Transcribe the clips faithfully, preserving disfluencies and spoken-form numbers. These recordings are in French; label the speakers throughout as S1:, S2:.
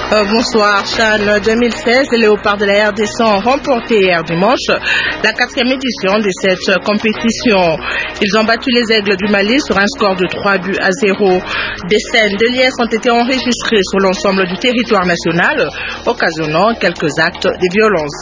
S1: Euh, bonsoir, CHAN deux mille seize, les Léopards de la R D C ont remporté hier dimanche la quatrième édition de cette compétition. Ils ont battu les Aigles du Mali sur un score de trois buts à zéro. Des scènes de liesse ont été enregistrées sur l'ensemble du territoire national, occasionnant quelques actes de violence.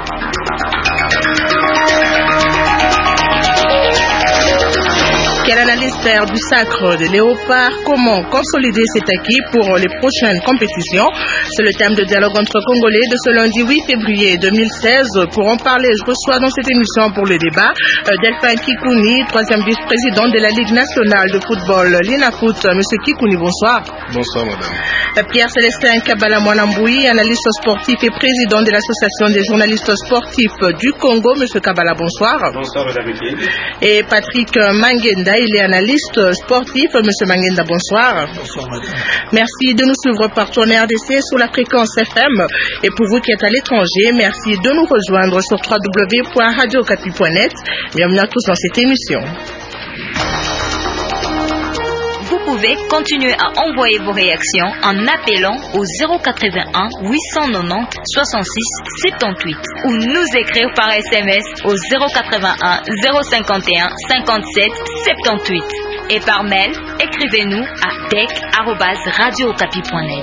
S1: Quelle analyse faire du sacre des léopards? Comment consolider cet acquis pour les prochaines compétitions? C'est le thème de dialogue entre Congolais de ce lundi huit février deux mille seize. Pour en parler, je reçois dans cette émission pour le débat Delphin Kikouni, troisième vice-président de la Ligue nationale de football, l'INAFOOT. Monsieur Kikouni, bonsoir.
S2: Bonsoir, madame.
S1: Pierre-Célestin Kabala Mwanamboui, analyste sportif et président de l'Association des journalistes sportifs du Congo. Monsieur Kabala, bonsoir.
S3: Bonsoir, madame.
S1: Et Patrick Mangenda, il est analyste sportif. Monsieur Mangenda, bonsoir.
S4: Bonsoir, madame.
S1: Merci de nous suivre partout en R D C sur la fréquence F M. Et pour vous qui êtes à l'étranger, merci de nous rejoindre sur w w w point radio okapi point net. Bienvenue à tous dans cette émission.
S5: Vous pouvez continuer à envoyer vos réactions en appelant au zéro quatre-vingt-un huit cent quatre-vingt-dix soixante-six soixante-dix-huit ou nous écrire par S M S au zéro quatre-vingt-un zéro cinquante et un cinquante-sept soixante-dix-huit et par mail, écrivez-nous à dec arobase radio okapi point net.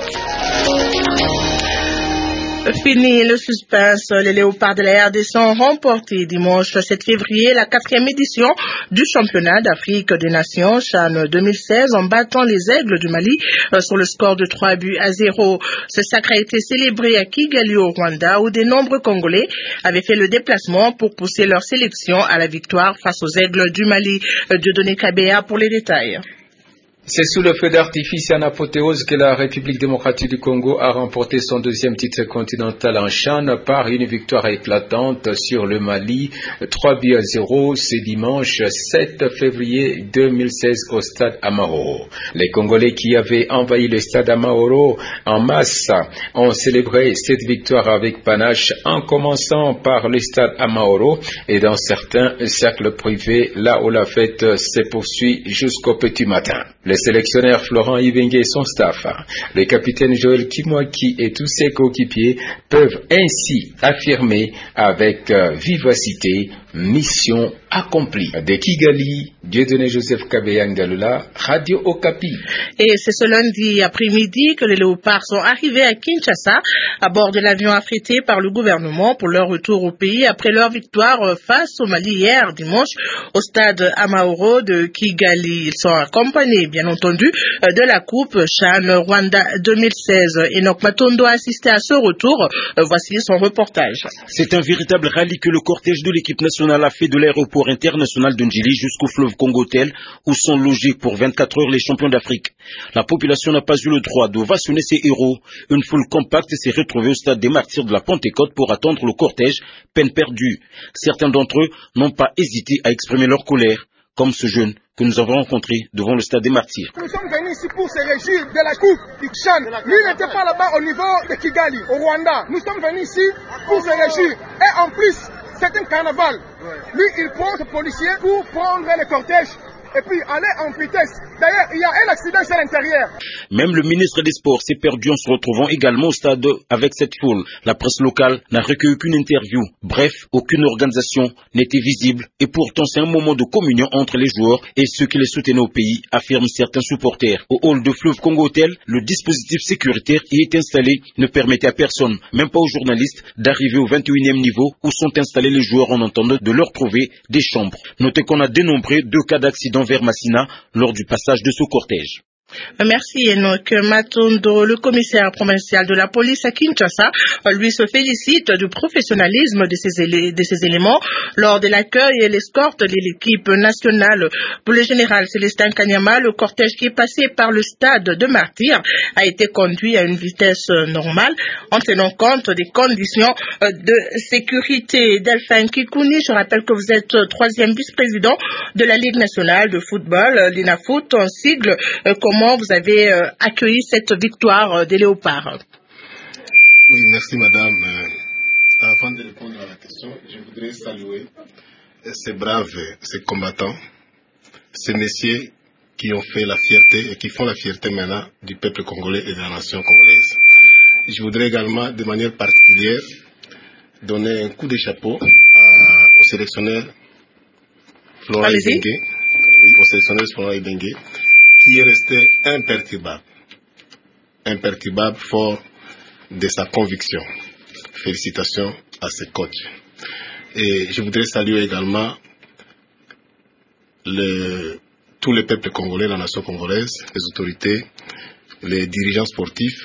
S1: Fini le suspense, les Léopards de la R D C ont remporté dimanche sept février la quatrième édition du championnat d'Afrique des Nations CHAN deux mille seize en battant les Aigles du Mali sur le score de trois buts à zéro. Ce sacre a été célébré à Kigali au Rwanda où de nombreux Congolais avaient fait le déplacement pour pousser leur sélection à la victoire face aux Aigles du Mali. Dieudonné Kabea pour les détails.
S6: C'est sous le feu d'artifice en apothéose que la République démocratique du Congo a remporté son deuxième titre continental en CHAN par une victoire éclatante sur le Mali, trois buts à zéro, ce dimanche sept février deux mille seize au stade Amahoro. Les Congolais qui avaient envahi le stade Amahoro en masse ont célébré cette victoire avec panache en commençant par le stade Amahoro et dans certains cercles privés, là où la fête se poursuit jusqu'au petit matin. Le sélectionneur Florent Ibenge et son staff, le capitaine Joël Kimwaki et tous ses coéquipiers peuvent ainsi affirmer avec euh, vivacité mission accomplie. De Kigali, Dieudonné Joseph Kabea Ngalula, Radio Okapi.
S1: Et c'est ce lundi après-midi que les Léopards sont arrivés à Kinshasa à bord de l'avion affrété par le gouvernement pour leur retour au pays après leur victoire face au Mali hier dimanche au stade Amahoro de Kigali. Ils sont accompagnés bien entendu de la Coupe CHAN Rwanda deux mille seize. Enoch Matondo a assisté à ce retour. Voici son reportage.
S4: C'est un véritable rallye que le cortège de l'équipe nationale a fait de l'aéroport international de Njili jusqu'au fleuve Congo-Tel où sont logés pour vingt-quatre heures les champions d'Afrique. La population n'a pas eu le droit d'ovationner ses héros. Une foule compacte s'est retrouvée au stade des Martyrs de la Pentecôte pour attendre le cortège, peine perdue. Certains d'entre eux n'ont pas hésité à exprimer leur colère, comme ce jeune que nous avons rencontré devant le stade des Martyrs.
S7: Nous sommes venus ici pour se réjouir de la coupe du CHAN. Lui n'était pas là-bas au niveau de Kigali, au Rwanda. Nous sommes venus ici pour se réjouir. Et en plus, c'est un carnaval. Lui, il prend ce policier pour prendre le cortège et puis aller en vitesse. D'ailleurs, il y a un accident à l'intérieur.
S4: Même le ministre des Sports s'est perdu en se retrouvant également au stade avec cette foule. La presse locale n'a recueilli aucune interview. Bref, aucune organisation n'était visible. Et pourtant, c'est un moment de communion entre les joueurs et ceux qui les soutenaient au pays, affirment certains supporters. Au hall de fleuve Congo-Tel, le dispositif sécuritaire y est installé ne permettait à personne, même pas aux journalistes, d'arriver au vingt et unième niveau où sont installés les joueurs en attendant de leur trouver des chambres. Notez qu'on a dénombré deux cas d'accident vers Massina lors du passage de ce cortège.
S1: Merci Enoch Matondo. Le commissaire provincial de la police à Kinshasa, lui, se félicite du professionnalisme de ces, élé- de ces éléments lors de l'accueil et l'escorte de l'équipe nationale. Pour le général Célestin Kanyama, le cortège qui est passé par le stade de Martyrs a été conduit à une vitesse normale en tenant compte des conditions de sécurité. Delphin Kikouni, je rappelle que vous êtes troisième vice-président de la Ligue nationale de football, l'INAFOOT, en sigle. Comment vous avez euh, accueilli cette victoire euh, des Léopards?
S2: Oui, merci madame. Euh, avant de répondre à la question, je voudrais saluer ces braves, ces combattants, ces messieurs qui ont fait la fierté et qui font la fierté maintenant du peuple congolais et de la nation congolaise. je voudrais également, de manière particulière, donner un coup de chapeau à, au sélectionneur Florent Ibenge, oui, au sélectionneur Florent Ibenge, qui est resté imperturbable, imperturbable, fort de sa conviction. Félicitations à ses coachs. Et je voudrais saluer également le, tous les peuples congolais, la nation congolaise, les autorités, les dirigeants sportifs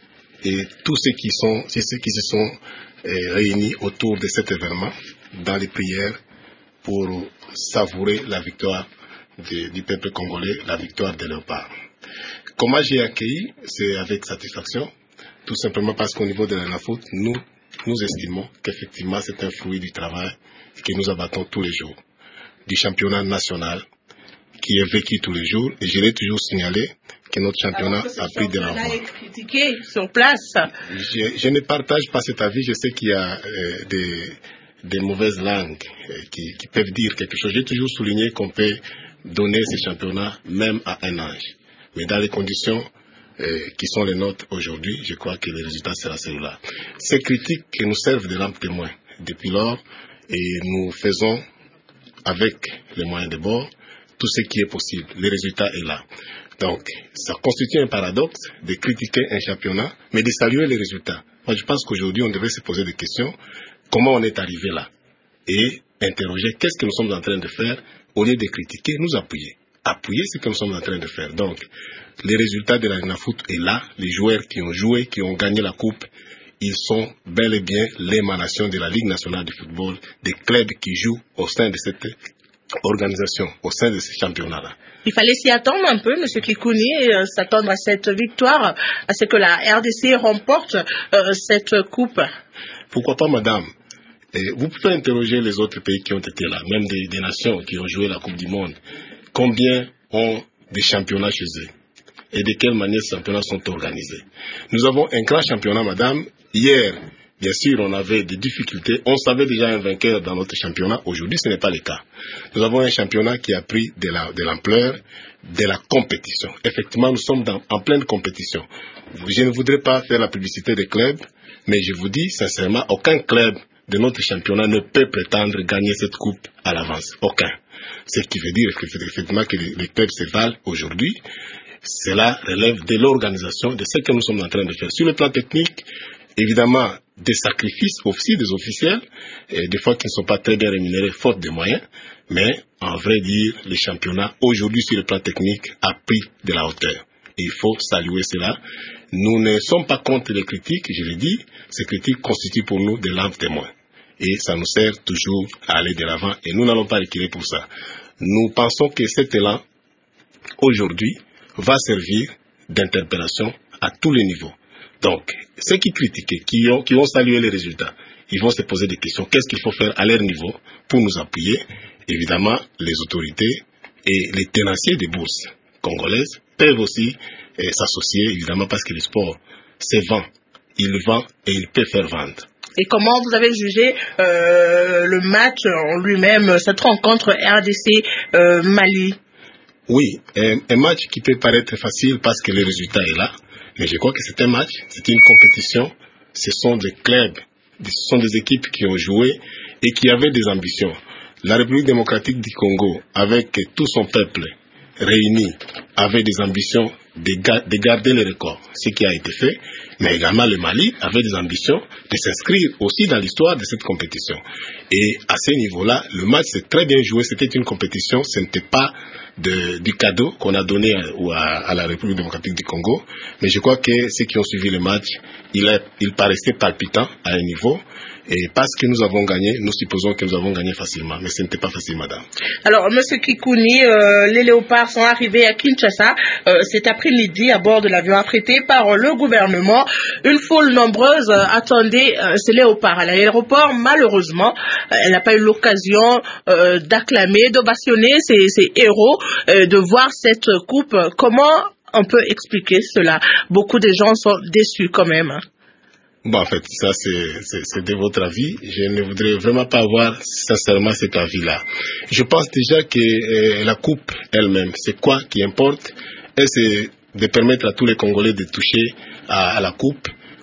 S2: et tous ceux qui, sont, ceux qui se sont euh, réunis autour de cet événement dans les prières pour savourer la victoire de, du peuple congolais, la victoire des léopards. Comment j'ai accueilli? C'est avec satisfaction, tout simplement parce qu'au niveau de la NAFOOT, nous, nous estimons qu'effectivement c'est un fruit du travail que nous abattons tous les jours, du championnat national qui est vécu tous les jours, et je l'ai toujours signalé que notre championnat a pris de l'avant.
S1: Critiqué sur place.
S2: Je, je ne partage pas cet avis. Je sais qu'il y a euh, des, des mauvaises langues euh, qui, qui peuvent dire quelque chose. J'ai toujours souligné qu'on peut donner ce championnat même à un âge. Mais dans les conditions euh, qui sont les nôtres aujourd'hui, je crois que le résultat sera celui-là. Ces critiques nous servent de lampe témoin depuis lors, et nous faisons avec les moyens de bord tout ce qui est possible. Le résultat est là. Donc, ça constitue un paradoxe de critiquer un championnat, mais de saluer les résultats. Moi, je pense qu'aujourd'hui, on devrait se poser des questions. Comment on est arrivé là? Et interroger qu'est-ce que nous sommes en train de faire, au lieu de critiquer, nous appuyer. Appuyer ce que nous sommes en train de faire. Donc, les résultats de la NAFOOT est là. Les joueurs qui ont joué, qui ont gagné la coupe, ils sont bel et bien l'émanation de la Ligue nationale de football, des clubs qui jouent au sein de cette organisation, au sein de ce championnat-là.
S1: Il fallait s'y attendre un peu, M. Kikouni, et euh, s'attendre à cette victoire, à ce que la R D C remporte euh, cette coupe.
S2: Pourquoi pas, madame? Et vous pouvez interroger les autres pays qui ont été là, même des, des nations qui ont joué la Coupe du Monde. Combien ont des championnats chez eux? Et de quelle manière ces championnats sont organisés? Nous avons un grand championnat, madame. Hier, bien sûr, on avait des difficultés. On savait déjà un vainqueur dans notre championnat. Aujourd'hui, ce n'est pas le cas. Nous avons un championnat qui a pris de, la, de l'ampleur, de la compétition. Effectivement, nous sommes dans, en pleine compétition. Je ne voudrais pas faire la publicité des clubs, mais je vous dis sincèrement, aucun club de notre championnat ne peut prétendre gagner cette coupe à l'avance. Aucun. Ce qui veut dire effectivement que les, les clubs se valent aujourd'hui. Cela relève de l'organisation, de ce que nous sommes en train de faire. Sur le plan technique, évidemment, des sacrifices aussi des officiels, et des fois qui ne sont pas très bien rémunérés, faute de moyens, mais en vrai dire, le championnat, aujourd'hui sur le plan technique, a pris de la hauteur. Et il faut saluer cela. Nous ne sommes pas contre les critiques, je l'ai dit, ces critiques constituent pour nous des lampes témoins. Et ça nous sert toujours à aller de l'avant, et nous n'allons pas reculer pour ça. Nous pensons que cet élan, aujourd'hui, va servir d'interpellation à tous les niveaux. Donc, ceux qui critiquent, qui ont, qui ont salué les résultats, ils vont se poser des questions. Qu'est-ce qu'il faut faire à leur niveau pour nous appuyer? Évidemment, les autorités et les tenanciers des bourses congolaises peuvent aussi eh, s'associer, évidemment, parce que le sport, c'est vend. Il vend et il peut faire vendre.
S1: Et comment vous avez jugé euh, le match en lui-même, cette rencontre R D C euh, Mali?
S2: Oui, un, un match qui peut paraître facile parce que le résultat est là. Mais je crois que c'est un match, c'est une compétition. Ce sont des clubs, ce sont des équipes qui ont joué et qui avaient des ambitions. La République démocratique du Congo, avec tout son peuple réuni, avait des ambitions de, ga- de garder les records, ce qui a été fait. Mais également le Mali avait des ambitions de s'inscrire aussi dans l'histoire de cette compétition. Et à ce niveau-là, le match s'est très bien joué. C'était une compétition, ce n'était pas de, du cadeau qu'on a donné à, à, à la République démocratique du Congo. Mais je crois que ceux qui ont suivi le match, il, a, il paraissait palpitant à un niveau. Et parce que nous avons gagné, nous supposons que nous avons gagné facilement. Mais ce n'était pas facile, madame.
S1: Alors, monsieur Kikouni, euh, les léopards sont arrivés à Kinshasa euh, cet après-midi à bord de l'avion affrété par euh, le gouvernement. Une foule nombreuse euh, attendait euh, ces léopards à l'aéroport. Malheureusement, euh, elle n'a pas eu l'occasion euh, d'acclamer, d'ovationner ces, ces héros, euh, de voir cette coupe. Comment on peut expliquer cela? Beaucoup de gens sont déçus quand même.
S2: Bon, en fait, ça, c'est, c'est, c'est de votre avis. Je ne voudrais vraiment pas avoir sincèrement cet avis-là. Je pense déjà que euh, la coupe elle-même, c'est quoi qui importe? Et c'est de permettre à tous les Congolais de toucher à, à la coupe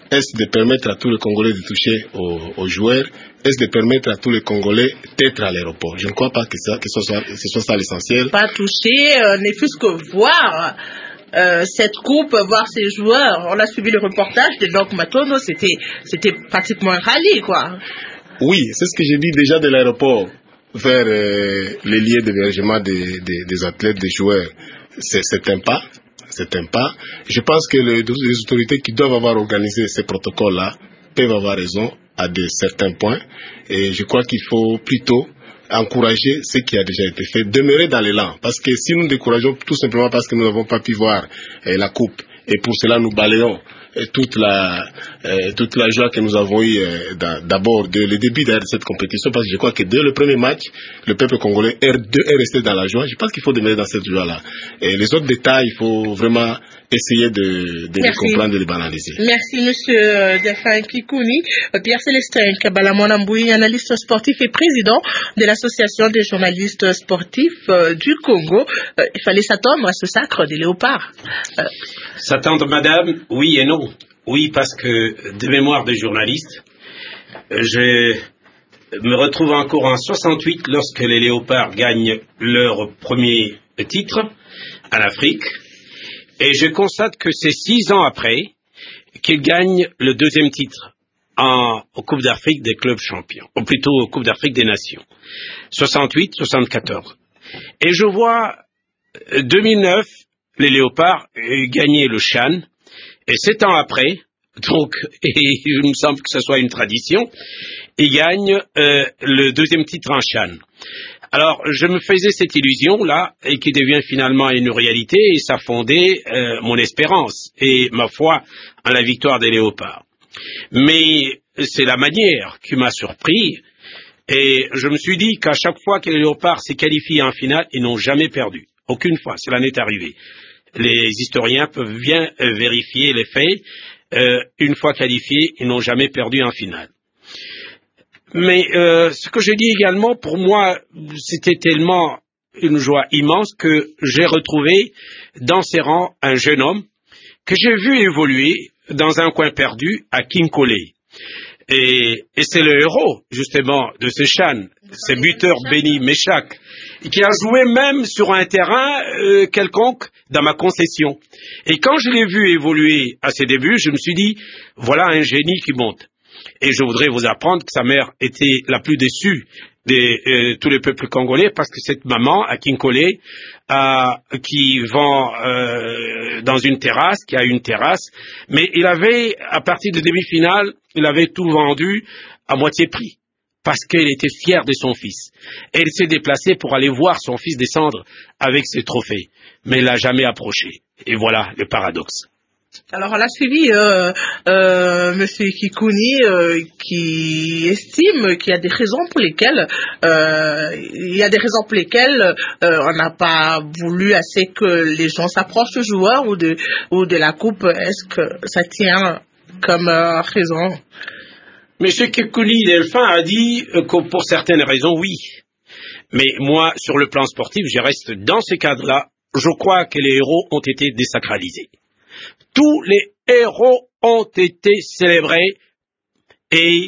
S2: Est-ce de permettre à tous les Congolais de toucher aux, aux joueurs? Est-ce de permettre à tous les Congolais d'être à l'aéroport? Je ne crois pas que, ça, que ce, soit, que ce soit ça l'essentiel.
S1: Pas toucher, euh, ne fût-ce que voir euh, cette coupe, voir ces joueurs. On a suivi le reportage de Doc Matondo, c'était, c'était pratiquement un rallye, quoi.
S2: Oui, c'est ce que j'ai dit déjà de l'aéroport vers euh, les lieux d'hébergement des, des, des athlètes, des joueurs. C'est, c'est un pas. C'est un pas. Je pense que les, les autorités qui doivent avoir organisé ces protocoles-là peuvent avoir raison à de certains points. Et je crois qu'il faut plutôt encourager ce qui a déjà été fait, demeurer dans l'élan. Parce que si nous décourageons tout simplement parce que nous n'avons pas pu voir eh, la coupe, et pour cela nous balayons eh, toute la eh, toute la joie que nous avons eue eh, d'abord dès le début de cette compétition, parce que je crois que dès le premier match, le peuple congolais est, est resté dans la joie. Je pense qu'il faut demeurer dans cette joie-là. Et les autres détails, il faut vraiment essayer de, de les comprendre, de les banaliser.
S1: Merci, monsieur Delphin Kikouni. Pierre Célestin Kabala Mboui, analyste sportif et président de l'association des journalistes sportifs euh, du Congo. Euh, il fallait s'attendre à ce sacre des léopards. Euh...
S3: S'attendre, madame, oui et non. Oui, parce que de mémoire de journaliste, je me retrouve encore en soixante-huit lorsque les léopards gagnent leur premier titre en Afrique. Et je constate que c'est six ans après qu'ils gagnent le deuxième titre en, en Coupe d'Afrique des clubs champions, ou plutôt en Coupe d'Afrique des nations. soixante-huit soixante-quatorze. Et je vois deux mille neuf, les Léopards gagner le Chan, et sept ans après, donc, et il me semble que ce soit une tradition, ils gagnent euh, le deuxième titre en Chan. Alors, je me faisais cette illusion-là, et qui devient finalement une réalité, et ça fondait euh, mon espérance et ma foi en la victoire des Léopards. Mais c'est la manière qui m'a surpris, et je me suis dit qu'à chaque fois que les Léopards s'est qualifiés en finale, ils n'ont jamais perdu. Aucune fois, cela n'est arrivé. Les historiens peuvent bien euh, vérifier les faits. Euh, une fois qualifiés, ils n'ont jamais perdu en finale. Mais euh, ce que je dis également, pour moi, c'était tellement une joie immense que j'ai retrouvé dans ses rangs un jeune homme que j'ai vu évoluer dans un coin perdu à Kinkole. Et, et c'est le héros, justement, de ce Chan, ce buteur Béni Méchac, qui a joué même sur un terrain euh, quelconque dans ma concession. Et quand je l'ai vu évoluer à ses débuts, je me suis dit, voilà un génie qui monte. Et je voudrais vous apprendre que sa mère était la plus déçue de euh, tous les peuples congolais, parce que cette maman à Kinkole, euh, qui vend euh, dans une terrasse, qui a une terrasse, mais il avait, à partir de demi-finale, il avait tout vendu à moitié prix, parce qu'elle était fière de son fils. Et elle s'est déplacée pour aller voir son fils descendre avec ses trophées, mais elle l'a jamais approché. Et voilà le paradoxe.
S1: Alors on a suivi euh, euh, Monsieur Kikouni euh, qui estime qu'il y a des raisons pour lesquelles euh, il y a des raisons pour lesquelles euh, on n'a pas voulu assez que les gens s'approchent du joueur ou de ou de la coupe. Est-ce que ça tient comme euh, raison?
S3: Monsieur Kikouni Delphin a dit que pour certaines raisons oui, mais moi sur le plan sportif je reste dans ce cadre-là. Je crois que les héros ont été désacralisés. Tous les héros ont été célébrés et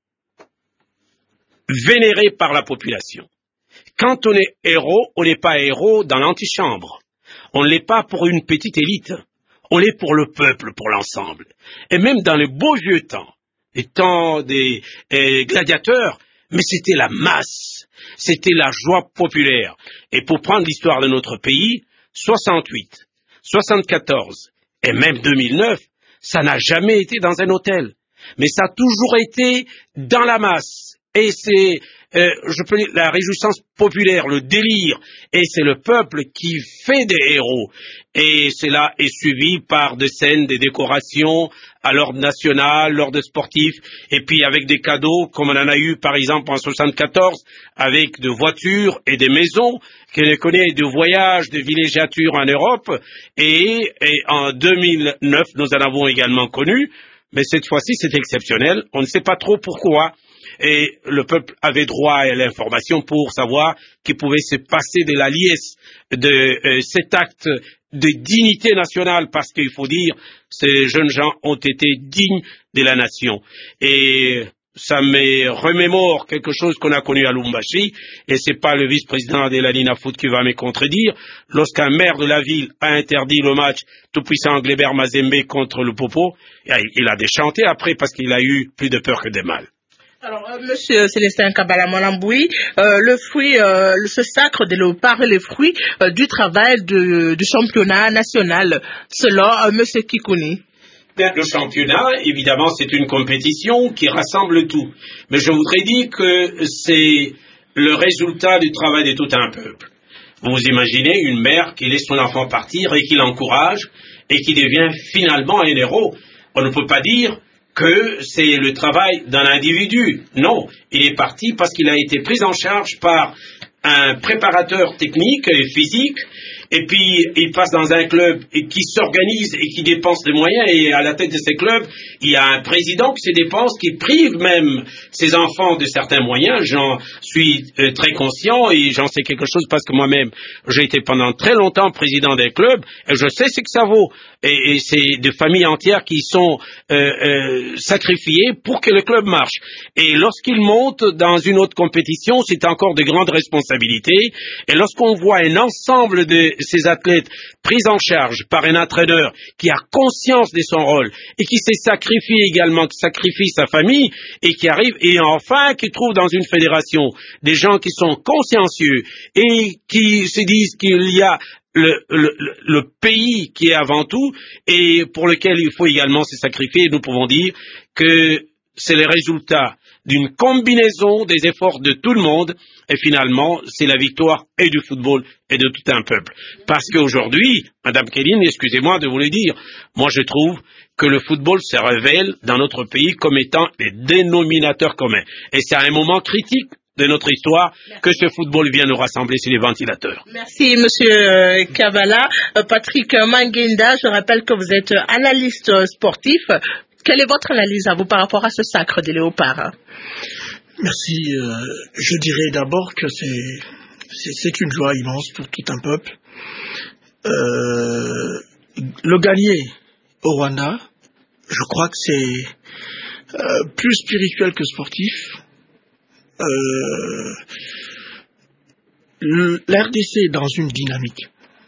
S3: vénérés par la population. Quand on est héros, on n'est pas héros dans l'antichambre. On ne l'est pas pour une petite élite. On l'est pour le peuple, pour l'ensemble. Et même dans les beaux vieux temps, les temps des, des gladiateurs, mais c'était la masse. C'était la joie populaire. Et pour prendre l'histoire de notre pays, soixante-huit, soixante-quatorze, et même deux mille neuf, ça n'a jamais été dans un hôtel. Mais ça a toujours été dans la masse. Et c'est, euh, je peux dire, la réjouissance populaire, le délire. Et c'est le peuple qui fait des héros. Et cela est suivi par des scènes, des décorations à l'ordre national, l'ordre sportif. Et puis avec des cadeaux, comme on en a eu par exemple en soixante-quatorze, avec de voitures et des maisons, qu'on connaît de voyages, de villégiatures en Europe, et, et en deux mille neuf, nous en avons également connu, mais cette fois-ci, c'est exceptionnel, on ne sait pas trop pourquoi, et le peuple avait droit à l'information pour savoir qu'il pouvait se passer de la liesse de euh, cet acte de dignité nationale, parce qu'il faut dire, ces jeunes gens ont été dignes de la nation. Et ça me remémore quelque chose qu'on a connu à Lubumbashi, et c'est pas le vice-président de la Linafoot qui va me contredire. Lorsqu'un maire de la ville a interdit le match tout-puissant Glébert Mazembe contre le Popo, il a déchanté après parce qu'il a eu plus de peur que de mal.
S1: Alors, euh, Monsieur Célestin Kabala Molamboui, euh, le fruit, euh, ce sacre des léopards est le fruit euh, du travail de, du championnat national, selon euh, Monsieur Kikouni.
S3: Le championnat, évidemment, c'est une compétition qui rassemble tout. Mais je voudrais dire que c'est le résultat du travail de tout un peuple. Vous imaginez une mère qui laisse son enfant partir et qui l'encourage et qui devient finalement un héros. On ne peut pas dire que c'est le travail d'un individu. Non, il est parti parce qu'il a été pris en charge par un préparateur technique et physique, et puis il passe dans un club qui s'organise et qui dépense des moyens, et à la tête de ces clubs, il y a un président qui se dépense, qui prive même ses enfants de certains moyens. J'en suis euh, très conscient et j'en sais quelque chose parce que moi-même, j'ai été pendant très longtemps président d'un club et je sais ce que ça vaut. Et, et c'est des familles entières qui sont euh, euh, sacrifiées pour que le club marche. Et lorsqu'il monte dans une autre compétition, c'est encore de grandes responsabilités. Et lorsqu'on voit un ensemble de ces athlètes pris en charge par un entraîneur qui a conscience de son rôle et qui s'est sacrifié également, qui sacrifie sa famille et qui arrive, et enfin qui trouve dans une fédération des gens qui sont consciencieux et qui se disent qu'il y a Le, le, le pays qui est avant tout et pour lequel il faut également se sacrifier, nous pouvons dire que c'est le résultat d'une combinaison des efforts de tout le monde et finalement c'est la victoire et du football et de tout un peuple. Parce qu'aujourd'hui, Madame Kéline, excusez-moi de vous le dire, moi je trouve que le football se révèle dans notre pays comme étant les dénominateurs communs. Et c'est à un moment critique de notre histoire que ce football vient nous rassembler sur les ventilateurs.
S1: Merci, Monsieur Kabala. Patrick Manguinda, je rappelle que vous êtes analyste sportif. Quelle est votre analyse à vous par rapport à ce sacre des léopards?
S8: Merci. Euh, je dirais d'abord que c'est, c'est, c'est une joie immense pour tout un peuple. Euh, le gagner au Rwanda, je crois que c'est euh, plus spirituel que sportif. Euh, L'R D C est dans une dynamique.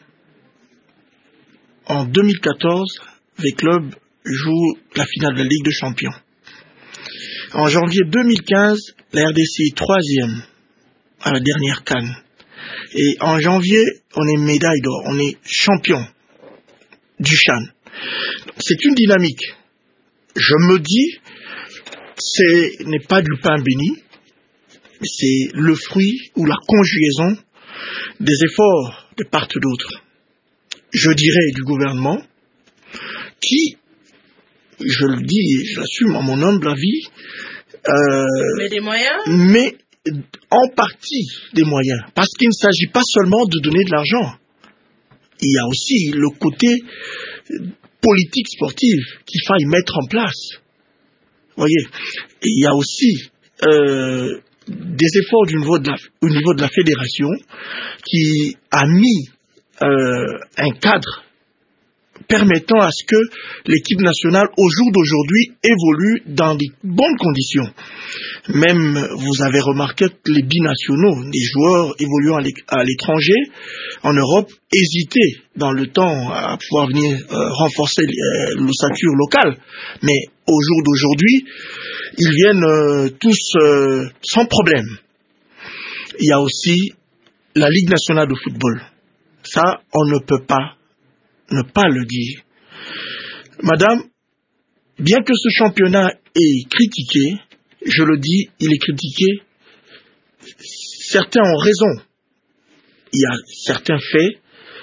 S8: En deux mille quatorze, les clubs jouent la finale de la Ligue des Champions. En janvier deux mille quinze, la R D C est troisième à la dernière CAN. Et en janvier, on est médaille d'or, on est champion du Chan. C'est une dynamique. Je me dis, ce n'est pas du pain béni. C'est le fruit ou la conjugaison des efforts de part et d'autre. Je dirais du gouvernement qui, je le dis et je l'assume en mon humble avis, euh,
S1: mais des moyens
S8: mais en partie des moyens. Parce qu'il ne s'agit pas seulement de donner de l'argent. Il y a aussi le côté politique sportive qu'il faille mettre en place. Vous voyez, il y a aussi euh, des efforts du niveau de la, au niveau de la fédération qui a mis euh, un cadre permettant à ce que l'équipe nationale au jour d'aujourd'hui évolue dans de bonnes conditions. Même, vous avez remarqué que les binationaux, les joueurs évoluant à l'étranger, en Europe, hésitaient dans le temps à pouvoir venir euh, renforcer euh, l'ossature locale. Mais au jour d'aujourd'hui, ils viennent euh, tous euh, sans problème. Il y a aussi la Ligue nationale de football. Ça, on ne peut pas ne pas le dire. Madame, bien que ce championnat est critiqué, je le dis, il est critiqué, certains ont raison. Il y a certains faits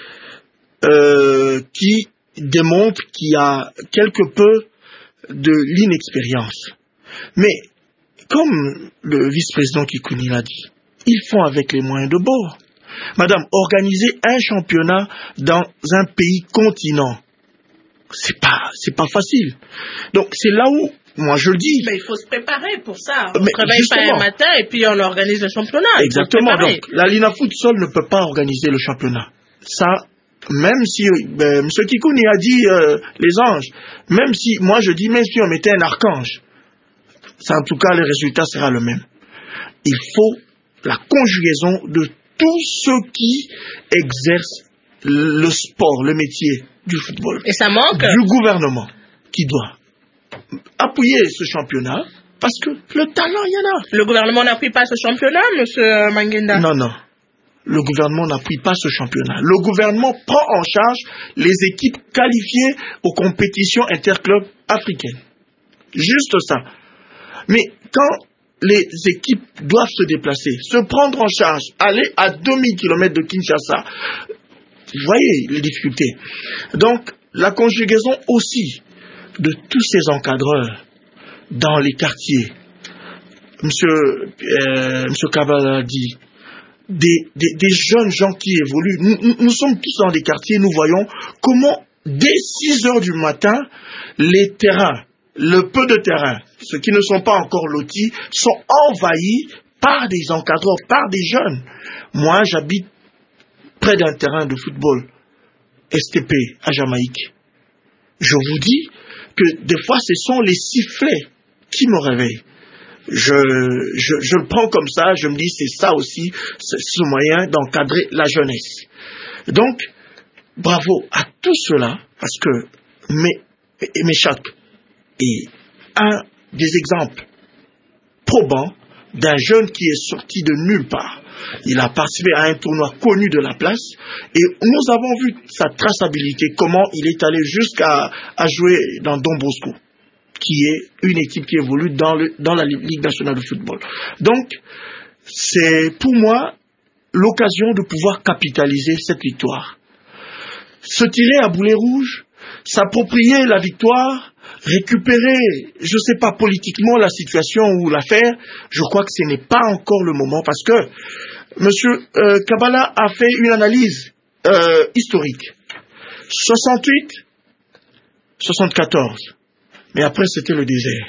S8: euh, qui démontrent qu'il y a quelque peu de l'inexpérience. Mais, comme le vice-président Kikouni l'a dit, ils font avec les moyens de bord. Madame, organiser un championnat dans un pays continent, c'est pas, c'est pas facile. Donc, c'est là où, moi je le dis.
S1: Mais il faut se préparer pour ça. On
S8: ne
S1: se réveille pas un matin et puis on organise le championnat.
S8: Exactement. Donc, la Linafoot seule ne peut pas organiser le championnat. Ça, même si, ben, M. Kikouni a dit euh, les anges, même si, moi je dis, même si on mettait un archange, ça, en tout cas, le résultat sera le même. Il faut la conjugaison de tous ceux qui exercent le sport, le métier du football.
S1: Et ça manque?
S8: Du gouvernement qui doit appuyer ce championnat parce que le talent, il y en a.
S1: Le gouvernement n'appuie pas ce championnat, M. Mangenda?
S8: Non, non. Le gouvernement n'appuie pas ce championnat. Le gouvernement prend en charge les équipes qualifiées aux compétitions interclubs africaines. Juste ça. Mais quand les équipes doivent se déplacer, se prendre en charge, aller à deux mille kilomètres de Kinshasa, vous voyez les difficultés. Donc, la conjugaison aussi de tous ces encadreurs dans les quartiers. Monsieur, euh, Monsieur Kabala a dit, des, des, des jeunes gens qui évoluent. Nous, nous, nous sommes tous dans des quartiers, nous voyons comment, dès six heures du matin, les terrains, le peu de terrains, ceux qui ne sont pas encore lotis, sont envahis par des encadreurs, par des jeunes. Moi, j'habite près d'un terrain de football, S T P, à Jamaïque. Je vous dis que des fois, ce sont les sifflets qui me réveillent. Je, je, je le prends comme ça, je me dis, c'est ça aussi, c'est ce moyen d'encadrer la jeunesse. Donc, bravo à tous ceux-là, parce que Méchac est un des exemples probants d'un jeune qui est sorti de nulle part. Il a participé à un tournoi connu de la place et nous avons vu sa traçabilité, comment il est allé jusqu'à à jouer dans Don Bosco, qui est une équipe qui évolue dans, le, dans la Ligue nationale de football. Donc, c'est pour moi l'occasion de pouvoir capitaliser cette victoire. Se tirer à boulet rouge, s'approprier la victoire, récupérer, je ne sais pas politiquement la situation ou l'affaire, je crois que ce n'est pas encore le moment parce que M. Euh, Kabala a fait une analyse euh, historique. soixante-huit, soixante-quatorze. Mais après, c'était le désert.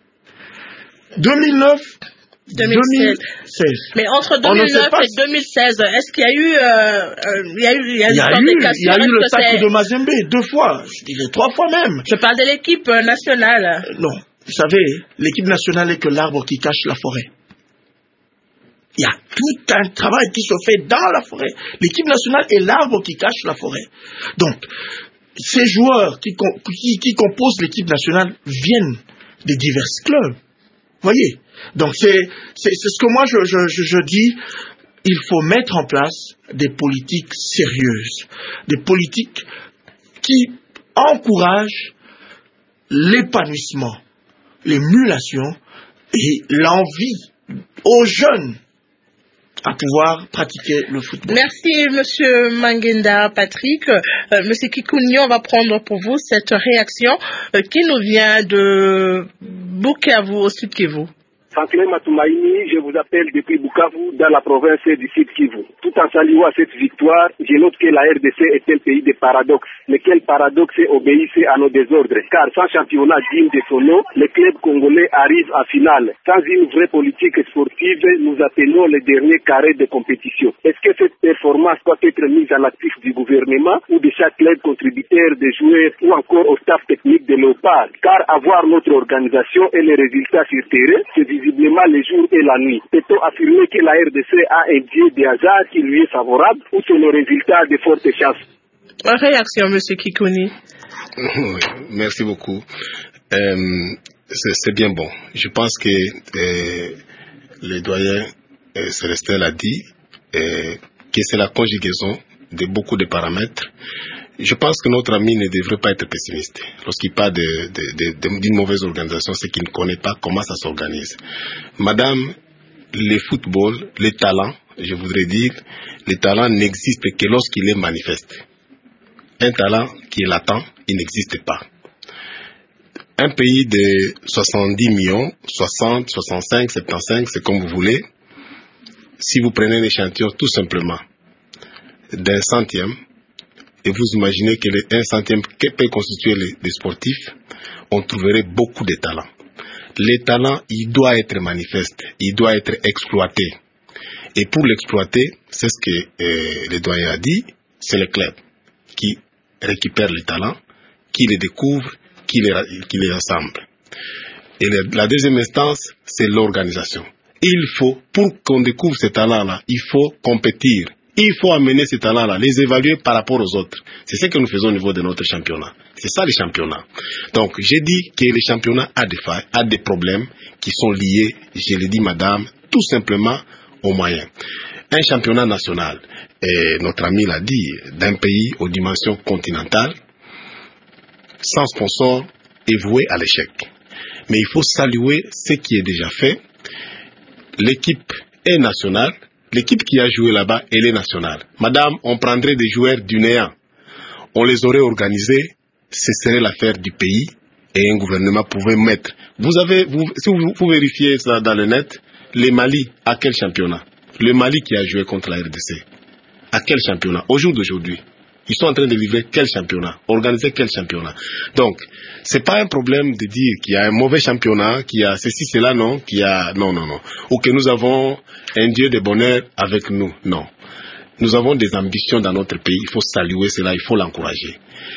S8: deux mille neuf, deux mille seize.
S1: Mais entre deux mille neuf et deux mille seize, est-ce qu'il y a eu, euh, euh, il y a eu, il y a eu, il y a eu,
S8: il y a eu le sacre de Mazembe, deux fois, je dirais trois fois même.
S1: Je parle de l'équipe nationale.
S8: Euh, non, vous savez, l'équipe nationale est que l'arbre qui cache la forêt. Il y a tout un travail qui se fait dans la forêt. L'équipe nationale est l'arbre qui cache la forêt. Donc, ces joueurs qui, qui, qui composent l'équipe nationale viennent des divers clubs. Vous voyez? Donc, c'est, c'est, c'est ce que moi je, je, je, je dis. Il faut mettre en place des politiques sérieuses. Des politiques qui encouragent l'épanouissement, l'émulation et l'envie aux jeunes à pouvoir pratiquer le football.
S1: Merci, Monsieur Mangenda Patrick. Euh, Monsieur Kikouni, on va prendre pour vous cette réaction euh, qui nous vient de Bukavu, au Sud Kivu.
S9: Franklin Matoumaïni, je vous appelle depuis Bukavu, dans la province du Sud Kivu. Tout en saluant cette victoire, je note que la R D C est un pays de paradoxes. Lequel paradoxe obéissait à nos désordres. Car sans championnat digne de son nom, le club congolais arrive à finale. Sans une vraie politique sportive, nous appelons les derniers carrés de compétition. Est-ce que cette performance doit être mise à l'actif du gouvernement ou de chaque club contributeur, des joueurs ou encore au staff technique de Léopard? Car avoir notre organisation et les résultats sur terrain, c'est visiblement les jours et la nuit. Peut-on affirmer que la R D C a un dieu de hasard qui lui est favorable ou sont le résultat de fortes chances?
S1: Réaction, M. Kikouni.
S2: Oui, merci beaucoup. Euh, c'est, c'est bien bon. Je pense que euh, le doyen euh, Célestin l'a dit, euh, que c'est la conjugaison de beaucoup de paramètres. Je pense que notre ami ne devrait pas être pessimiste. Lorsqu'il parle de, de, de, de, d'une mauvaise organisation, c'est qu'il ne connaît pas comment ça s'organise. Madame, le football, les talents, je voudrais dire, les talents n'existent que lorsqu'il est manifeste. Un talent qui est latent, il n'existe pas. Un pays de soixante-dix millions, soixante, soixante-cinq, soixante-quinze, c'est comme vous voulez. Si vous prenez l'échantillon tout simplement d'un centième, et vous imaginez que le un centième que peut constituer les, les sportifs, on trouverait beaucoup de talents. Les talents, il doit être manifeste, il doit être exploité. Et pour l'exploiter, c'est ce que euh, le doyen a dit, c'est le club. qui récupère les talents, qui les découvre, qui les, qui les rassemble. Et la deuxième instance, c'est l'organisation. Il faut, pour qu'on découvre ces talents-là, il faut compétir. Il faut amener ces talents-là, les évaluer par rapport aux autres. C'est ce que nous faisons au niveau de notre championnat. C'est ça les championnats. Donc, j'ai dit que le championnat a des failles, a des problèmes qui sont liés, je l'ai dit madame, tout simplement aux moyens. Un championnat national, et notre ami l'a dit, d'un pays aux dimensions continentales, sans sponsor, est voué à l'échec. Mais il faut saluer ce qui est déjà fait. L'équipe est nationale. L'équipe qui a joué là-bas, elle est nationale. Madame, on prendrait des joueurs du néant. On les aurait organisés. Ce serait l'affaire du pays. Et un gouvernement pouvait mettre. Vous avez, vous, si vous, vous vérifiez ça dans le net, le Mali, à quel championnat? Le Mali qui a joué contre la R D C. À quel championnat? Au jour d'aujourd'hui. Ils sont en train de livrer quel championnat? Organiser quel championnat? Donc, c'est pas un problème de dire qu'il y a un mauvais championnat, qu'il y a ceci, cela, non, qu'il y a, non, non, non. Ou que nous avons un Dieu de bonheur avec nous. Non. Nous avons des ambitions dans notre pays. Il faut saluer cela, il faut l'encourager.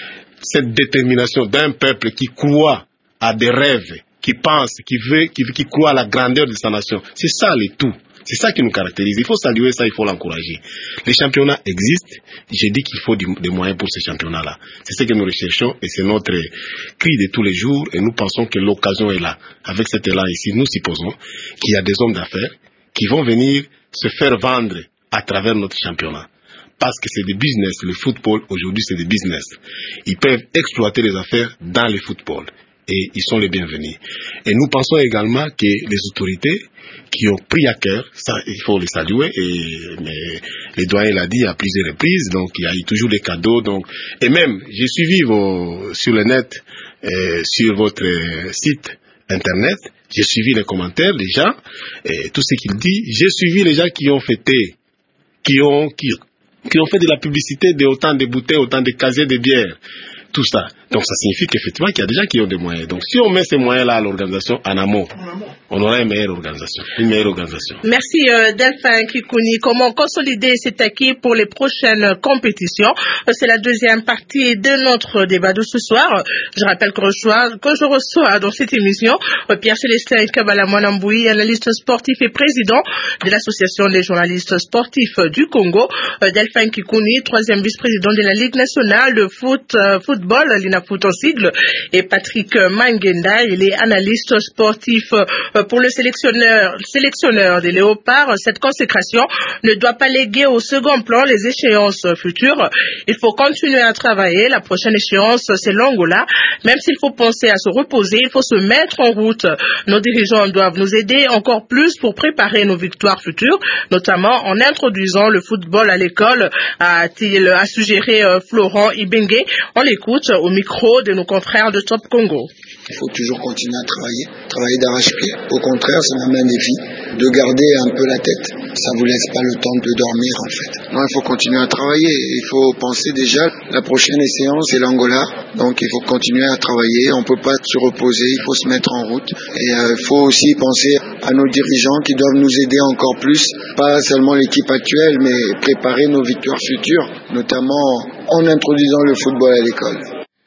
S2: Cette détermination d'un peuple qui croit à des rêves, qui pense, qui veut, qui, qui croit à la grandeur de sa nation. C'est ça le tout. C'est ça qui nous caractérise. Il faut saluer ça, il faut l'encourager. Les championnats existent. J'ai dit qu'il faut du, des moyens pour ces championnats-là. C'est ce que nous recherchons et c'est notre cri de tous les jours. Et nous pensons que l'occasion est là. Avec cet élan ici, nous supposons qu'il y a des hommes d'affaires qui vont venir se faire vendre à travers notre championnat. Parce que c'est des business. Le football, aujourd'hui, c'est des business. Ils peuvent exploiter les affaires dans le football. Et ils sont les bienvenus. Et nous pensons également que les autorités qui ont pris à cœur, ça il faut les saluer, et mais, les doyens l'ont dit à plusieurs reprises, donc il y a eu toujours des cadeaux, donc, et même, j'ai suivi vos, sur le net, euh, sur votre site internet, j'ai suivi les commentaires des gens, et tout ce qu'ils disent, j'ai suivi les gens qui ont fêté, qui ont, qui, qui ont fait de la publicité de autant de bouteilles, autant de casiers de bière, tout ça. Donc ça signifie qu'effectivement qu'il y a des gens qui ont des moyens. Donc si on met ces moyens-là à l'organisation en amont, on aura une meilleure organisation. Une meilleure organisation.
S1: Merci euh, Delphin Kikouni. Comment consolider cet acquis pour les prochaines compétitions? C'est la deuxième partie de notre débat de ce soir. Je rappelle que, reçois, que je reçois dans cette émission Pierre-Célestin Kabala-Mwanamboui, analyste sportif et président de l'Association des journalistes sportifs du Congo. Delphin Kikouni, troisième vice-président de la Ligue nationale de foot, euh, football, l'INAFOOT en sigle, et Patrick Mangenda, il est analyste sportif pour le sélectionneur, sélectionneur des Léopards. Cette consécration ne doit pas léguer au second plan les échéances futures. Il faut continuer à travailler. La prochaine échéance, c'est l'Angola. Même s'il faut penser à se reposer, il faut se mettre en route. Nos dirigeants doivent nous aider encore plus pour préparer nos victoires futures, notamment en introduisant le football à l'école, a-t-il suggéré Florent Ibengue. On l'écoute au micro de nos confrères de Top Congo.
S10: Il faut toujours continuer à travailler, travailler d'arrache-pied. Au contraire, ça me met un défi de garder un peu la tête. Ça vous laisse pas le temps de dormir en fait. Non, il faut continuer à travailler. Il faut penser déjà, la prochaine séance c'est l'Angola. Donc il faut continuer à travailler. On peut pas se reposer, il faut se mettre en route. Et il euh, faut aussi penser à nos dirigeants qui doivent nous aider encore plus. Pas seulement l'équipe actuelle, mais préparer nos victoires futures, notamment en introduisant le football à l'école.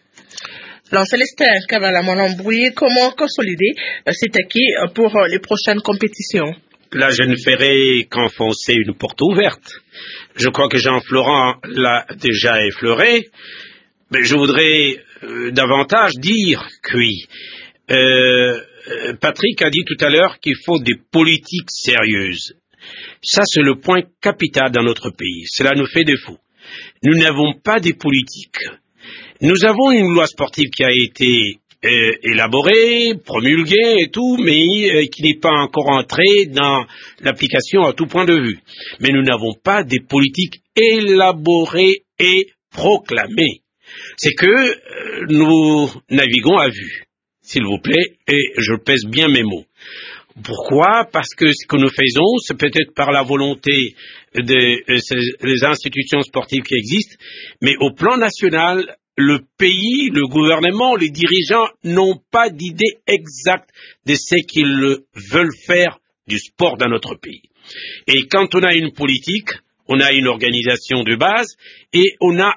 S1: Alors, Célestin Kabala-Mwanamboui, comment consolider cet acquis pour les prochaines compétitions?
S3: Là, je ne ferai qu'enfoncer une porte ouverte. Je crois que Jean-Florent l'a déjà effleuré, mais je voudrais euh, davantage dire que oui. Euh, Patrick a dit tout à l'heure qu'il faut des politiques sérieuses. Ça, c'est le point capital dans notre pays. Cela nous fait défaut. Nous n'avons pas de politiques. Nous avons une loi sportive qui a été euh, élaborée, promulguée et tout, mais euh, qui n'est pas encore entrée dans l'application à tout point de vue. Mais nous n'avons pas des politiques élaborées et proclamées. C'est que euh, nous naviguons à vue, s'il vous plaît, et je pèse bien mes mots. Pourquoi? Parce que ce que nous faisons, c'est peut-être par la volonté des de, institutions sportives qui existent, mais au plan national, le pays, le gouvernement, les dirigeants n'ont pas d'idée exacte de ce qu'ils veulent faire du sport dans notre pays. Et quand on a une politique, on a une organisation de base et on a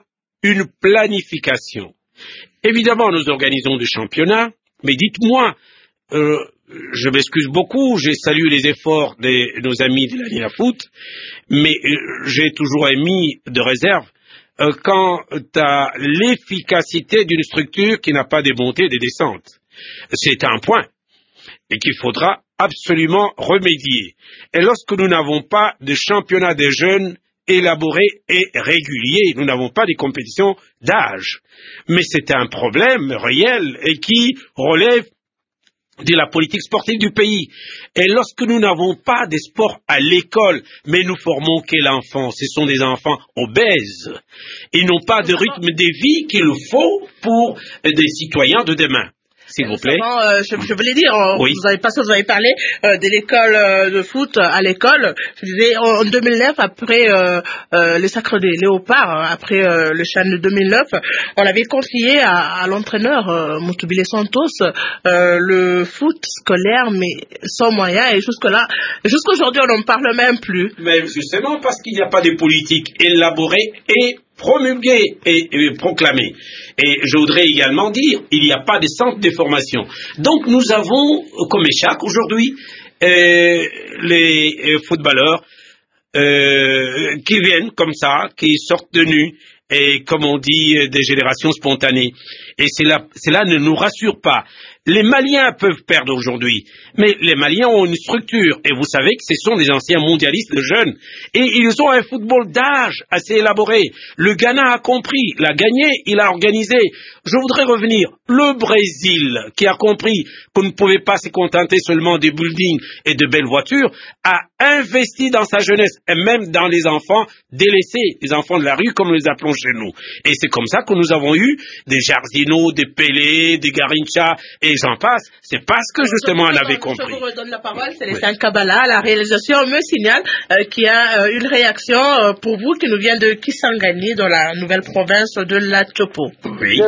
S3: une planification. Évidemment, nous organisons des championnats, mais dites-moi, euh, je m'excuse beaucoup, j'ai salué les efforts de nos amis de l'A N I A Foot, mais euh, j'ai toujours émis de réserve euh, quant à l'efficacité d'une structure qui n'a pas de montées et de descentes. C'est un point et qu'il faudra absolument remédier. Et lorsque nous n'avons pas de championnat des jeunes élaboré et régulier, nous n'avons pas de compétitions d'âge. Mais c'est un problème réel et qui relève de la politique sportive du pays. Et lorsque nous n'avons pas de sport à l'école, mais nous formons quel enfant? Ce sont des enfants obèses. Ils n'ont pas de rythme de vie qu'il faut pour des citoyens de demain. S'il vous plaît.
S1: Euh, je, je voulais dire,
S3: oui.
S1: vous avez, parce que vous avez parlé euh, de l'école euh, de foot à l'école. Je disais, en, en deux mille neuf, après euh, euh, les Sacres des Léopards, après euh, le CHAN de deux mille neuf, on avait confié à, à l'entraîneur euh, Moutubile Santos euh, le foot scolaire, mais sans moyens. Et jusque-là, jusqu'aujourd'hui, on n'en parle même plus.
S3: Mais justement parce qu'il n'y a pas de politique élaborée et promulguée et, et proclamée. Et je voudrais également dire, il n'y a pas de centre de formation. Donc nous avons, comme échec aujourd'hui, euh, les euh, footballeurs euh, qui viennent comme ça, qui sortent de nus, et comme on dit, euh, des générations spontanées. Et cela, cela ne nous rassure pas. Les Maliens peuvent perdre aujourd'hui, mais les Maliens ont une structure, et vous savez que ce sont des anciens mondialistes jeunes, et ils ont un football d'âge assez élaboré. Le Ghana a compris, l'a gagné, il a organisé. Je voudrais revenir, le Brésil, qui a compris qu'on ne pouvait pas se contenter seulement des buildings et de belles voitures, a investi dans sa jeunesse, et même dans les enfants délaissés, les enfants de la rue, comme nous les appelons chez nous. Et c'est comme ça que nous avons eu des Jairzinho, des Pelé, des Garincha, et j'en passe, c'est parce que justement on avait compris.
S1: Je vous redonne la parole, Célestin oui. Kabbalah, la réalisation me signale euh, qu'il y a euh, une réaction euh, pour vous qui nous vient de Kisangani, dans la nouvelle province de la Chopo.
S3: Oui.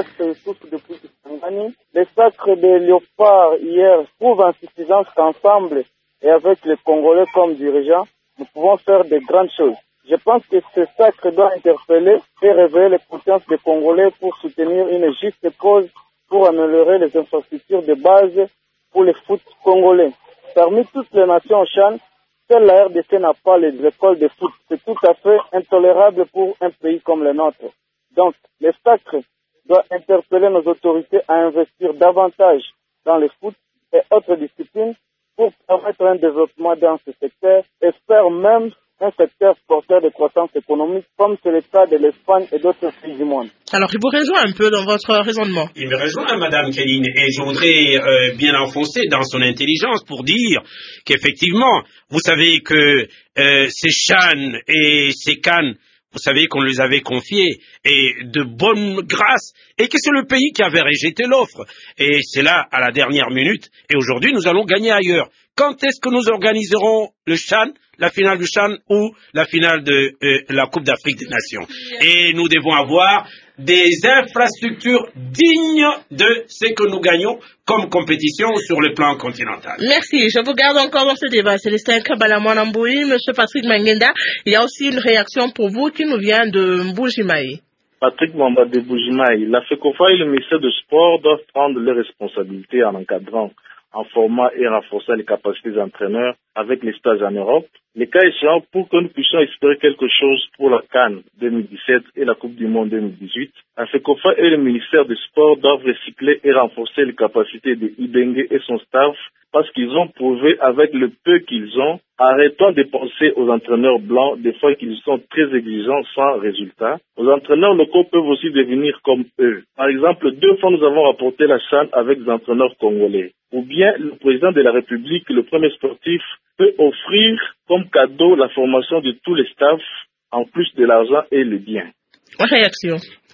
S11: Les sacres des léopards hier prouvent insuffisance qu'ensemble et avec les Congolais comme dirigeants, nous pouvons faire de grandes choses. Je pense que ce sacre doit interpeller et réveiller les consciences des Congolais pour soutenir une juste cause, pour améliorer les infrastructures de base pour le foot congolais. Parmi toutes les nations CHAN, seule la R D C n'a pas les écoles de foot. C'est tout à fait intolérable pour un pays comme le nôtre. Donc, le sacre doit interpeller nos autorités à investir davantage dans le foot et autres disciplines pour permettre un développement dans ce secteur et faire même un secteur porteur de croissance économique, comme c'est le cas de l'Espagne et d'autres pays du monde.
S1: Alors, il vous rejoint un peu dans votre raisonnement.
S3: Il me rejoint, Madame Kéline, et je voudrais euh, bien l'enfoncer dans son intelligence pour dire qu'effectivement, vous savez que euh, ces CHAN et ces CAN, vous savez qu'on les avait confiés, et de bonne grâce, et que c'est le pays qui avait rejeté l'offre. Et c'est là, à la dernière minute, et aujourd'hui, nous allons gagner ailleurs. Quand est-ce que nous organiserons le CHAN, la finale du CHAN ou la finale de euh, la Coupe d'Afrique des Nations? Et nous devons avoir des infrastructures dignes de ce que nous gagnons comme compétition sur le plan continental.
S1: Merci. Je vous garde encore dans ce débat. Célestin Kabbalah Mwanamboui, Monsieur Patrick Mangenda. Il y a aussi une réaction pour vous qui nous vient de Mbujimaï.
S12: Patrick Mamba de Mbujimaï. La FECOFA et le ministère du Sport doivent prendre leurs responsabilités en encadrant, en formant et renforçant les capacités des entraîneurs avec les stages en Europe. Les cas échéants pour que nous puissions espérer quelque chose pour la CAN deux mille dix-sept et la Coupe du Monde deux mille dix-huit. La FECOFA et le ministère du Sport doivent recycler et renforcer les capacités de Ibenge et son staff parce qu'ils ont prouvé avec le peu qu'ils ont, arrêtons de penser aux entraîneurs blancs, des fois qu'ils sont très exigeants sans résultat. Les entraîneurs locaux peuvent aussi devenir comme eux. Par exemple, deux fois nous avons rapporté la CHAN avec des entraîneurs congolais. Ou bien le président de la République, le premier sportif, peut offrir comme cadeau la formation de tous les staffs, en plus de l'argent et les biens.
S1: Réaction.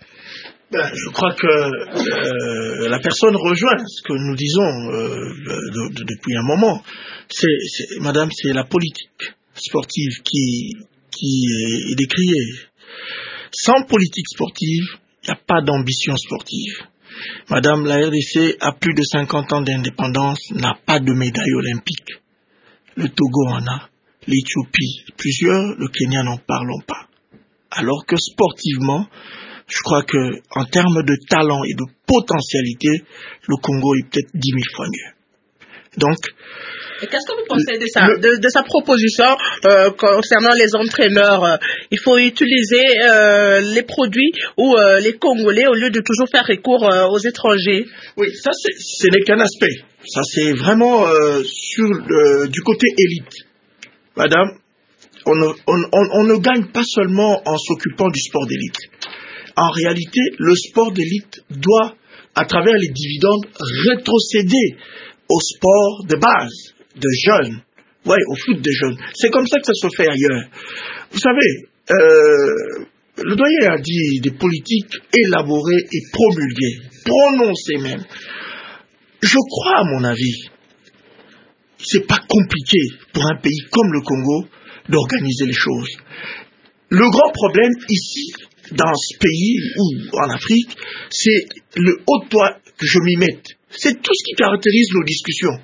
S8: Ben, je crois que euh, la personne rejoint ce que nous disons euh, de, de, depuis un moment. C'est, c'est, madame, c'est la politique sportive qui, qui est, est décriée. Sans politique sportive, il n'y a pas d'ambition sportive. Madame, la R D C a plus de cinquante ans d'indépendance, n'a pas de médaille olympique. Le Togo en a, l'Éthiopie, plusieurs, le Kenya n'en parlons pas. Alors que sportivement, je crois que en termes de talent et de potentialité, le Congo est peut-être dix mille fois mieux. Donc,
S1: et qu'est-ce que vous pensez de sa, de, de sa proposition euh, concernant les entraîneurs? euh, Il faut utiliser euh, les produits ou euh, les Congolais au lieu de toujours faire recours euh, aux étrangers.
S8: Oui, ça c'est, ce n'est qu'un aspect. Ça c'est vraiment euh, sur le, du côté élite. Madame, on ne, on, on, on ne gagne pas seulement en s'occupant du sport d'élite. En réalité, le sport d'élite doit, à travers les dividendes, rétrocéder au sport de base, de jeunes, ouais, au foot de jeunes. C'est comme ça que ça se fait ailleurs. Vous savez, euh, le doyen a dit des politiques élaborées et promulguées, prononcées même. Je crois, à mon avis, c'est pas compliqué pour un pays comme le Congo d'organiser les choses. Le grand problème ici, dans ce pays ou en Afrique, c'est le haut toit que je m'y mette. C'est tout ce qui caractérise nos discussions.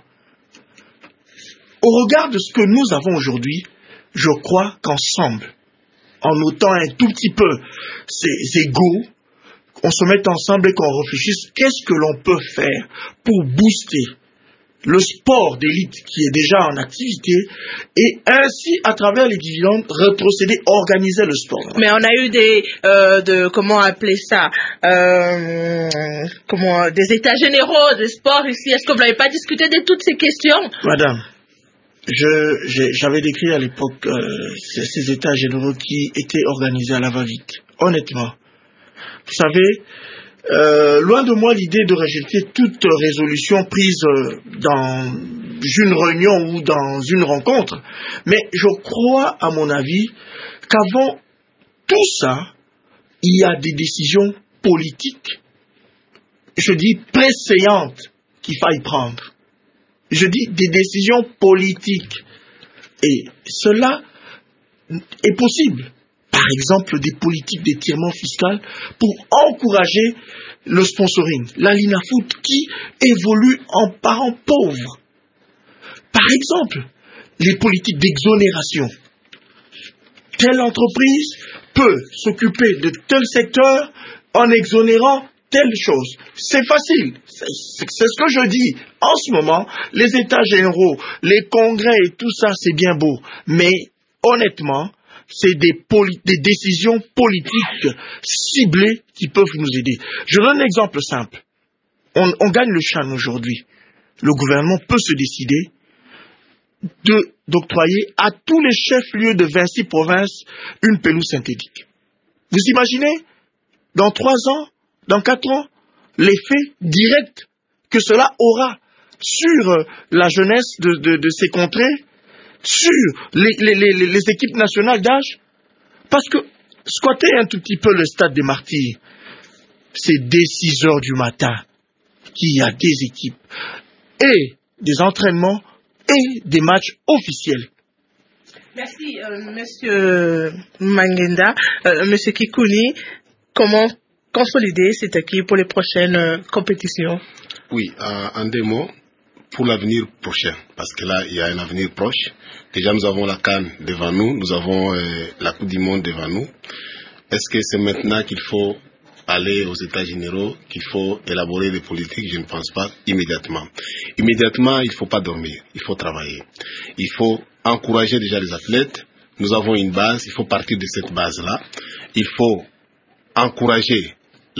S8: Au regard de ce que nous avons aujourd'hui, je crois qu'ensemble, en notant un tout petit peu ces égos, on se mette ensemble et qu'on réfléchisse qu'est-ce que l'on peut faire pour booster le sport d'élite qui est déjà en activité et ainsi, à travers les dividendes, retrocéder, organiser le sport.
S1: Mais on a eu des, euh, de, comment appeler ça, euh, comment, des états généraux de sport ici. Est-ce que vous n'avez pas discuté de toutes ces questions?
S8: Madame, je, j'ai, j'avais décrit à l'époque euh, ces, ces états généraux qui étaient organisés à la va-vite. Honnêtement, vous savez, Euh, loin de moi l'idée de rejeter toute résolution prise euh, dans une réunion ou dans une rencontre, mais je crois, à mon avis, qu'avant tout ça, il y a des décisions politiques, je dis préséantes, qu'il faille prendre. Je dis des décisions politiques. Et cela est possible. Par exemple, des politiques d'étirement fiscal pour encourager le sponsoring. La Linafoot qui évolue en parents pauvres. Par exemple, les politiques d'exonération. Telle entreprise peut s'occuper de tel secteur en exonérant telle chose. C'est facile. C'est, c'est ce que je dis. En ce moment, les états généraux, les congrès et tout ça, c'est bien beau. Mais honnêtement, c'est des, poli- des décisions politiques ciblées qui peuvent nous aider. Je donne un exemple simple. On, on gagne le Chan aujourd'hui. Le gouvernement peut se décider de, d'octroyer à tous les chefs-lieux de vingt-six provinces une pelouse synthétique. Vous imaginez, dans trois ans, dans quatre ans, l'effet direct que cela aura sur la jeunesse de, de, de ces contrées, sur les, les, les, les équipes nationales d'âge, parce que squatter un tout petit peu le stade des Martyrs, c'est dès six heures du matin qu'il y a des équipes et des entraînements et des matchs officiels.
S1: Merci, euh, Monsieur Mangenda, euh, Monsieur Kikouni. Comment consolider cette équipe pour les prochaines euh, compétitions?
S2: Oui, euh, en deux mots, pour l'avenir prochain, parce que là, il y a un avenir proche. Déjà, nous avons la CAN devant nous, nous avons euh, la Coupe du Monde devant nous. Est-ce que c'est maintenant qu'il faut aller aux États généraux, qu'il faut élaborer des politiques? Je ne pense pas immédiatement. Immédiatement, il ne faut pas dormir, il faut travailler. Il faut encourager déjà les athlètes. Nous avons une base, il faut partir de cette base-là. Il faut encourager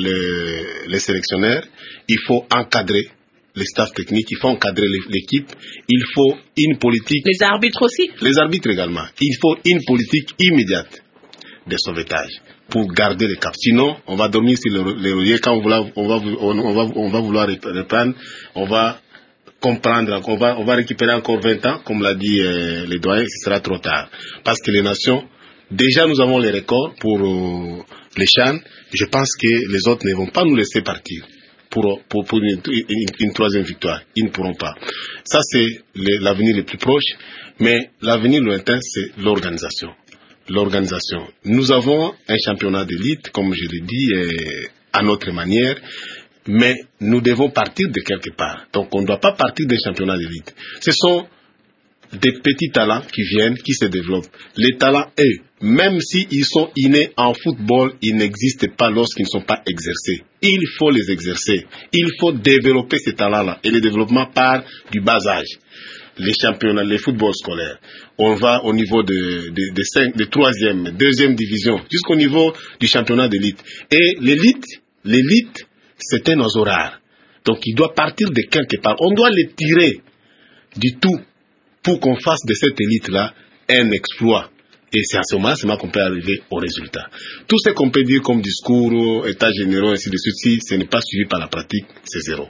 S2: le, les sélectionneurs, il faut encadrer les staffs techniques, il faut encadrer l'équipe, il faut une politique...
S1: Les arbitres aussi.
S2: Les arbitres également. Il faut une politique immédiate de sauvetage pour garder le cap. Sinon, on va dormir sur les reliers. Quand on va, on, va, on, va, on va vouloir reprendre, on va comprendre, on va, on va récupérer encore vingt ans, comme l'a dit euh, les doyens, ce sera trop tard. Parce que les nations, déjà nous avons les records pour euh, les Chan. Je pense que les autres ne vont pas nous laisser partir pour, pour, pour une, une, une troisième victoire. Ils ne pourront pas. Ça, c'est le, l'avenir le plus proche. Mais l'avenir lointain, c'est l'organisation. L'organisation. Nous avons un championnat d'élite, comme je l'ai dit, euh, à notre manière. Mais nous devons partir de quelque part. Donc on ne doit pas partir d'un championnat d'élite. Ce sont des petits talents qui viennent, qui se développent. Les talents, eux, même s'ils sont innés en football, ils n'existent pas lorsqu'ils ne sont pas exercés. Il faut les exercer. Il faut développer ces talents-là. Et le développement part du bas âge. Les championnats, les footballs scolaires. On va au niveau de, de, de, cinq, de troisième, deuxième division, jusqu'au niveau du championnat d'élite. Et l'élite, l'élite, c'est un oiseau rare. Donc il doit partir de quelque part. On doit les tirer du tout pour qu'on fasse de cette élite-là un exploit. Et c'est à ce moment-là qu'on peut arriver au résultat. Tout ce qu'on peut dire comme discours, états généraux, ainsi de suite, si ce n'est pas suivi par la pratique, c'est zéro.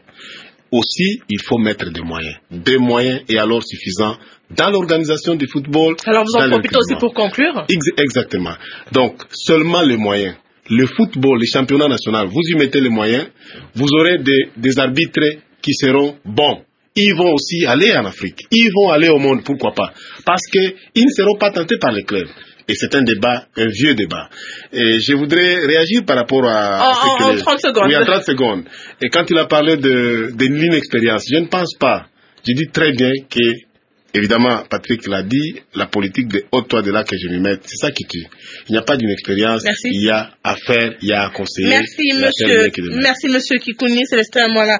S2: Aussi, il faut mettre des moyens. Des moyens et alors suffisants dans l'organisation du football.
S1: Alors vous en profitez aussi pour conclure?
S2: Exactement. Donc, seulement les moyens. Le football, les championnats nationaux, vous y mettez les moyens, vous aurez des, des arbitres qui seront bons. Ils vont aussi aller en Afrique. Ils vont aller au monde, pourquoi pas? Parce qu'ils ne seront pas tentés par les clubs. Et c'est un débat, un vieux débat. Et je voudrais réagir par rapport à...
S1: En, en, en les... trente secondes.
S2: Oui, en trente secondes. Et quand il a parlé de, de l'inexpérience, je ne pense pas. Je dis très bien que, évidemment, Patrick l'a dit, la politique de haute toi de là que je m'y mette, c'est ça qui tue. Il n'y a pas d'une expérience.
S1: Merci.
S2: Il y a à faire, il y a à conseiller.
S1: Merci, monsieur. Merci, monsieur Kikouni, Célestin Moala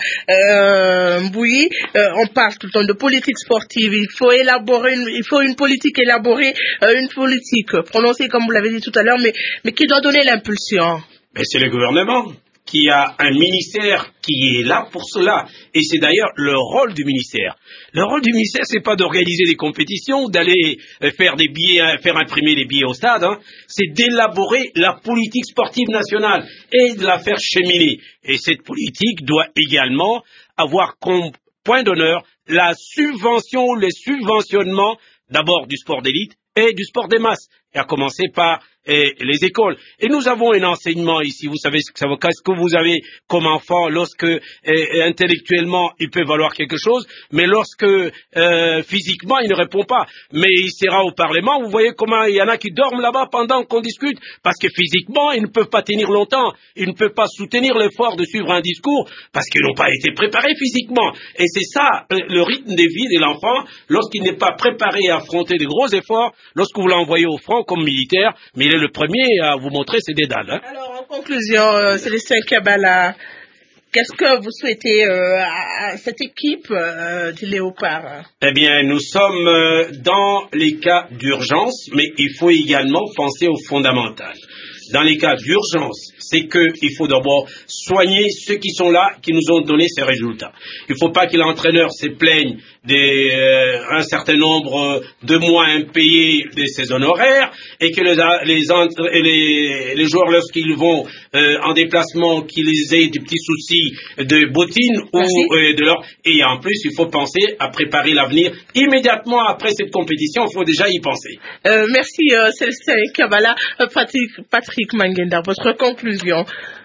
S1: euh, Mbouyi. Euh, on parle tout le temps de politique sportive. Il faut élaborer, une, il faut une politique élaborée, euh, une politique prononcée, comme vous l'avez dit tout à l'heure, mais, mais qui doit donner l'impulsion.
S3: Mais c'est le gouvernement qui a un ministère qui est là pour cela. Et c'est d'ailleurs le rôle du ministère. Le rôle du ministère, c'est pas d'organiser des compétitions, d'aller faire des billets, faire imprimer les billets au stade, hein. C'est d'élaborer la politique sportive nationale et de la faire cheminer. Et cette politique doit également avoir comme point d'honneur la subvention, les subventionnements d'abord du sport d'élite et du sport des masses. Et à commencer par et les écoles. Et nous avons un enseignement ici. Vous savez ce que, ça, ce que vous avez comme enfant lorsque et, intellectuellement il peut valoir quelque chose, mais lorsque euh, physiquement il ne répond pas. Mais il sera au Parlement. Vous voyez comment il y en a qui dorment là-bas pendant qu'on discute parce que physiquement ils ne peuvent pas tenir longtemps. Ils ne peuvent pas soutenir l'effort de suivre un discours parce qu'ils n'ont pas été préparés physiquement. Et c'est ça le rythme de vie de l'enfant lorsqu'il n'est pas préparé à affronter de gros efforts. Lorsque vous l'envoyez au front comme militaire, mais il est le premier à vous montrer ses dédales. Hein.
S1: Alors, en conclusion, euh, Célestin Kabala, qu'est-ce que vous souhaitez euh, à cette équipe euh, du Léopard?
S3: Eh bien, nous sommes euh, dans les cas d'urgence, mais il faut également penser au fondamental. Dans les cas d'urgence, c'est qu'il faut d'abord soigner ceux qui sont là, qui nous ont donné ces résultats. Il ne faut pas que l'entraîneur se plaigne d'un euh, certain nombre de mois impayés de ses honoraires et que les, les, les, les joueurs, lorsqu'ils vont euh, en déplacement, qu'ils aient des petits soucis de bottines ou euh, de leur... Et en plus, il faut penser à préparer l'avenir immédiatement après cette compétition. Il faut déjà y penser.
S1: Euh, merci euh, Célestin Kabala. Euh, Patrick, Patrick Mangenda, votre conclusion?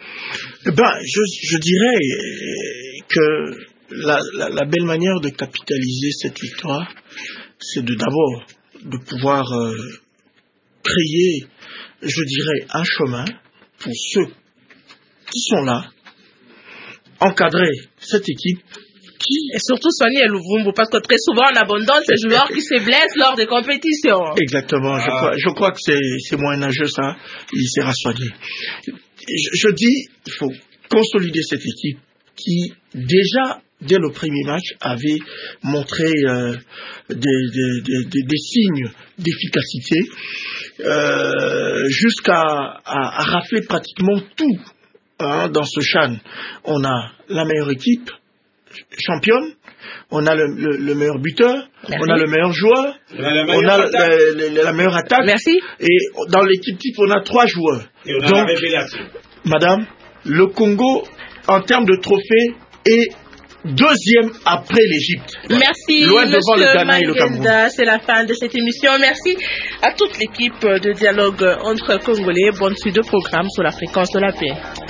S8: Ben, je, je dirais que la, la, la belle manière de capitaliser cette victoire, c'est de d'abord de pouvoir euh, créer, je dirais, un chemin pour ceux qui sont là, encadrer cette équipe. Qui...
S1: Et surtout Sonny et Louvumbu, parce que très souvent on abandonne ces joueurs qui se blessent lors des compétitions.
S8: Exactement, je, ah. crois, je crois que c'est, c'est moyenâgeux ça, il sera soigné. Je, je dis, il faut consolider cette équipe qui déjà, dès le premier match, avait montré euh, des, des, des, des signes d'efficacité, euh, jusqu'à à, à rafler pratiquement tout hein, dans ce CHAN. On a la meilleure équipe championne, on a le, le, le meilleur buteur, merci. On a le meilleur joueur, on a, on a la, la, la meilleure attaque.
S1: Merci.
S8: Et dans l'équipe type, on a trois joueurs.
S3: Et on a
S8: donc,
S3: la révélation.
S8: Madame, le Congo, en termes de trophées, est deuxième après l'Égypte.
S1: Merci,
S8: loin devant le Ghana et le Cameroun.
S1: C'est la fin de cette émission. Merci à toute l'équipe de dialogue entre Congolais. Bonne suite de programme sur la fréquence de la paix.